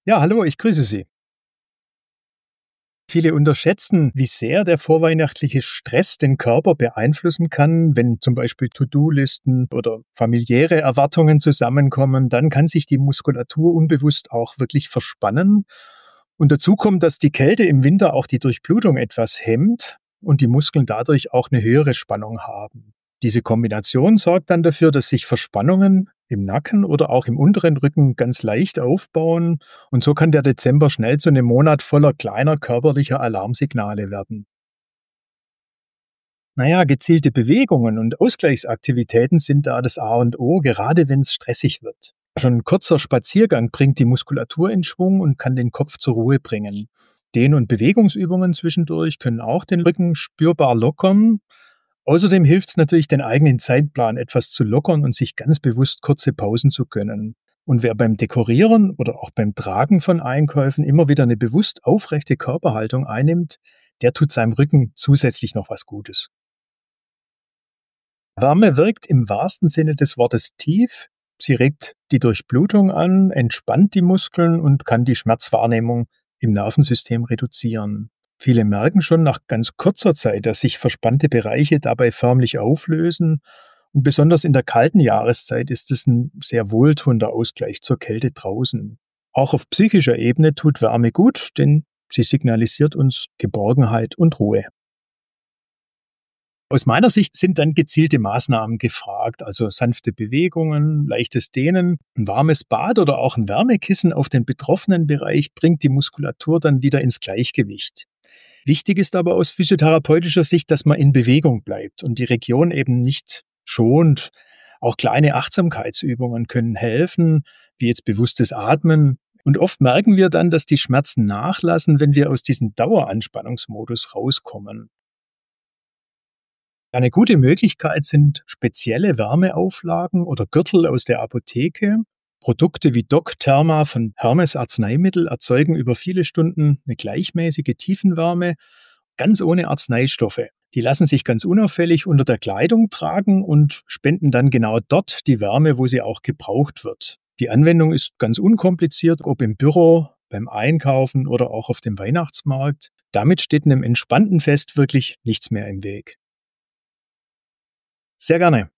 Ja, hallo, ich grüße Sie. Viele unterschätzen, wie sehr der vorweihnachtliche Stress den Körper beeinflussen kann. Wenn zum Beispiel To-Do-Listen oder familiäre Erwartungen zusammenkommen, dann kann sich die Muskulatur unbewusst auch wirklich verspannen. Und dazu kommt, dass die Kälte im Winter auch die Durchblutung etwas hemmt und die Muskeln dadurch auch eine höhere Spannung haben. Diese Kombination sorgt dann dafür, dass sich Verspannungen im Nacken oder auch im unteren Rücken ganz leicht aufbauen, und so kann der Dezember schnell zu einem Monat voller kleiner körperlicher Alarmsignale werden. Naja, gezielte Bewegungen und Ausgleichsaktivitäten sind da das A und O, gerade wenn es stressig wird. Schon ein kurzer Spaziergang bringt die Muskulatur in Schwung und kann den Kopf zur Ruhe bringen. Dehn- und Bewegungsübungen zwischendurch können auch den Rücken spürbar lockern. Außerdem hilft es natürlich, den eigenen Zeitplan etwas zu lockern und sich ganz bewusst kurze Pausen zu gönnen. Und wer beim Dekorieren oder auch beim Tragen von Einkäufen immer wieder eine bewusst aufrechte Körperhaltung einnimmt, der tut seinem Rücken zusätzlich noch was Gutes. Wärme wirkt im wahrsten Sinne des Wortes tief. Sie regt die Durchblutung an, entspannt die Muskeln und kann die Schmerzwahrnehmung im Nervensystem reduzieren. Viele merken schon nach ganz kurzer Zeit, dass sich verspannte Bereiche dabei förmlich auflösen. Und besonders in der kalten Jahreszeit ist es ein sehr wohltuender Ausgleich zur Kälte draußen. Auch auf psychischer Ebene tut Wärme gut, denn sie signalisiert uns Geborgenheit und Ruhe. Aus meiner Sicht sind dann gezielte Maßnahmen gefragt, also sanfte Bewegungen, leichtes Dehnen, ein warmes Bad oder auch ein Wärmekissen auf den betroffenen Bereich bringt die Muskulatur dann wieder ins Gleichgewicht. Wichtig ist aber aus physiotherapeutischer Sicht, dass man in Bewegung bleibt und die Region eben nicht schont. Auch kleine Achtsamkeitsübungen können helfen, wie jetzt bewusstes Atmen. Und oft merken wir dann, dass die Schmerzen nachlassen, wenn wir aus diesem Daueranspannungsmodus rauskommen. Eine gute Möglichkeit sind spezielle Wärmeauflagen oder Gürtel aus der Apotheke. Produkte wie Doc-Therma von Hermes Arzneimittel erzeugen über viele Stunden eine gleichmäßige Tiefenwärme, ganz ohne Arzneistoffe. Die lassen sich ganz unauffällig unter der Kleidung tragen und spenden dann genau dort die Wärme, wo sie auch gebraucht wird. Die Anwendung ist ganz unkompliziert, ob im Büro, beim Einkaufen oder auch auf dem Weihnachtsmarkt. Damit steht einem entspannten Fest wirklich nichts mehr im Weg. Sehr gerne.